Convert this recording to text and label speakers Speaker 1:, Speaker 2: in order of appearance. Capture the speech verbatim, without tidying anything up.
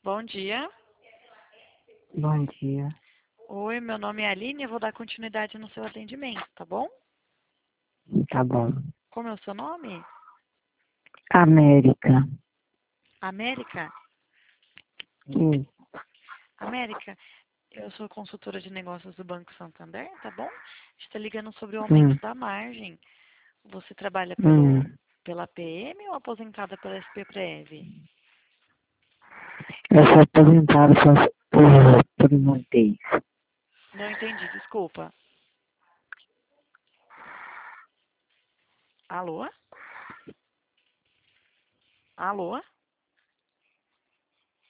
Speaker 1: Bom dia.
Speaker 2: Bom dia.
Speaker 1: Oi, meu nome é Aline e eu vou dar continuidade no seu atendimento, tá bom?
Speaker 2: Tá bom.
Speaker 1: Como é o seu nome?
Speaker 2: América.
Speaker 1: América?
Speaker 2: Isso.
Speaker 1: América, eu sou consultora de negócios do Banco Santander, tá bom? Está ligando sobre o aumento
Speaker 2: Hum.
Speaker 1: da margem. Você trabalha pelo,
Speaker 2: Hum.
Speaker 1: pela P M ou aposentada pela S P Prev?
Speaker 2: Eu sou aposentado por, por, por uma vez.
Speaker 1: Não entendi, desculpa. Alô? Alô?